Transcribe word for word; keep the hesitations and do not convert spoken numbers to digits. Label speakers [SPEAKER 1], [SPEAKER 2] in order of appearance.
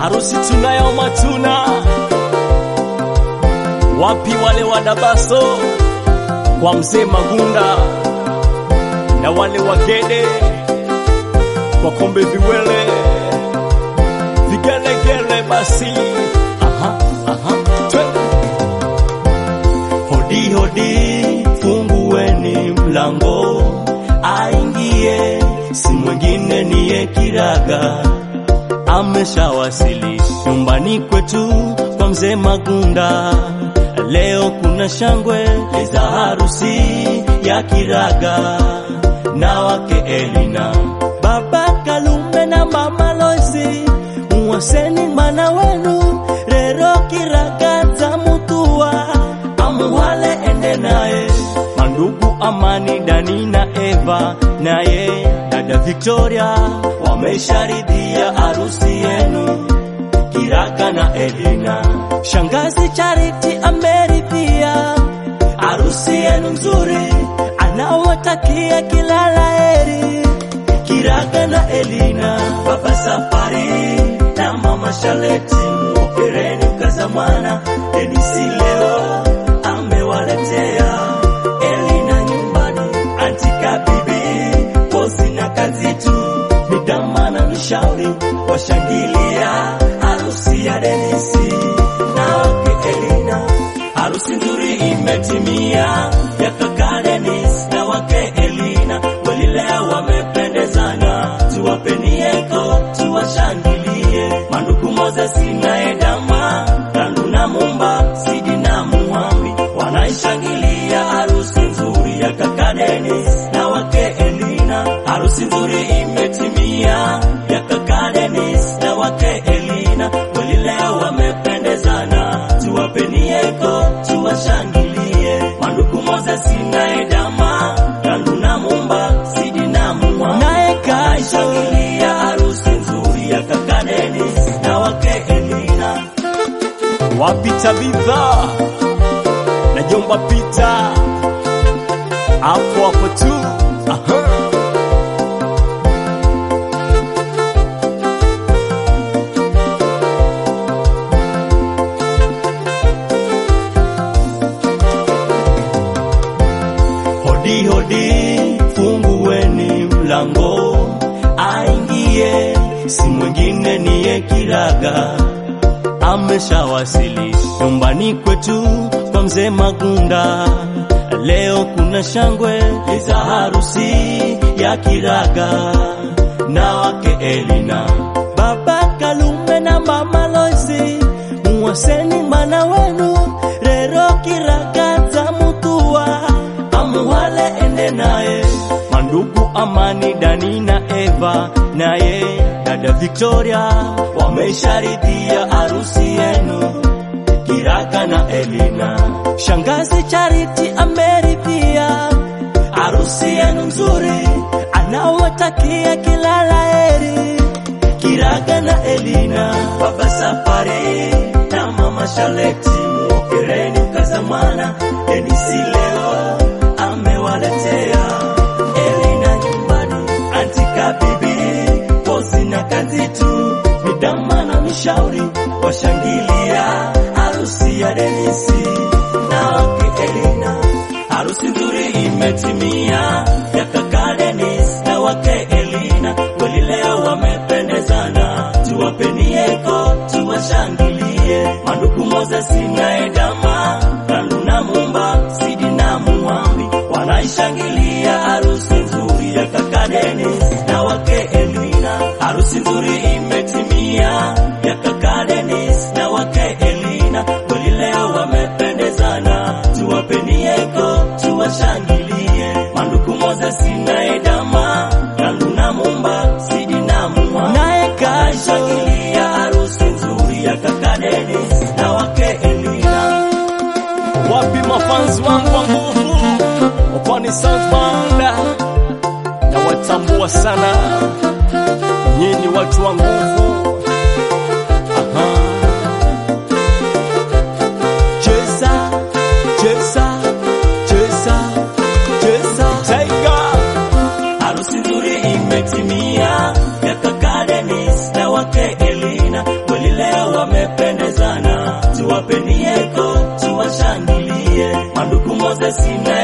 [SPEAKER 1] harusi tunayo matuna. Wapi wale wadabaso kwa mzee Magunda na wale wagede kwa kombe viwele vigelegele basi. Aha, aha, twe. Hodi hodi, fungueni mlango aingie, si mwingine niye Kiraga. Ameshawasili nyumbani kwetu kwa mzee Magunda. Leo kuna shangwe za harusi ya Kiraga na wake Elina, baba Kalume na mama Loisi. Muwaseni mana wenu rero Kiraga za mutua, amuwale ende nae mandugu Amani, Dani na Eva, naye dada Victoria wamesharidhia harusi yenu Kiraga na Elina. Shangazi Charity ameridhia harusi yenu nzuri, anawatakia kila laheri Kiraga na Elina. Baba Safari na mama Shaleti, muokereni mkazamana. Denisi leo amewaletea Elina nyumbani, antika bibi pozi na kazitu, midama na mishauri washangilia harusi ya Denisi na wake Elina. Harusi nzuri imetimia ya kaka Denisi na wake Elina, kweli leo wamependezana. Tuwapeni eko tuwashangilie, mandugu Moses na Edama, Randu na Mumba, Sidi na Muhambi wanaishangilia harusi nzuri ya kaka Denisi na wake Elina. Harusi nzuri imetimia ya kaka Denisi na wake Elina, kweli leo wamependezana. Tuwapeni eko tuwashangilie, mandugu Moses na Edama, Randu na Mumba, Sidi na Muhambi wanaishangilia harusi nzuri ya kaka Denisi na wake Elina. Wapita bidha na jomba pita hapo hapo tu. Aha. Hodi hodi, fungueni mlango aingie, si mwingine niye Kiraga. Ameshawasili nyumbani kwetu kwa mzee Magunda. Leo kuna shangwe za harusi ya Kiraga na wake Elina, baba Kalume na mama Loisi. Muwaseni mana wenu rero Kiraga za mutua, amuwale ende nae mandugu Amani, Dani na Eva, naye dada Victoria wamesharidhia harusi yenu Kiraga na Elina. Shangazi Charity ameridhia harusi yenu nzuri, anawatakia kila laheri Kiraga na Elina. Baba Safari na mama Shaleti, muokereni mkazamana. Denisi leo amewaletea Elina nyumbani, antika bibi pozi na kazitu, midama na mishauri washangilia harusi ya Denisi na wake Elina. Harusi nzuri imetimia ya kaka Denisi na wake Elina, kweli leo wamependezana. Tuwapeni eko tuwashangilie, mandugu Moses na Edama, Randu na Mumba, Sidi na Muhambi wanaishangilia harusi nzuri ya kaka Denisi na wake Elina. Harusi nzuri imetimia ya kaka Denisi na wake Elina, kweli leo wamependezana. Tuwapeni eko tuwashangilie, mandugu Moses na Edama, Randu na Mumba, Sidi na Muhambi wanaishangilia harusi nzuri ya kaka Denisi na wake Elina. Wapi mafanzi wangu wa nguvu Opani South Banda, na watambua sana nyinyi watu wa nguvu. Aha. Cheza, cheza, cheza, cheza, Tiger. Harusi nzuri imetimia ya kaka Denisi na wake Elina, kweli sina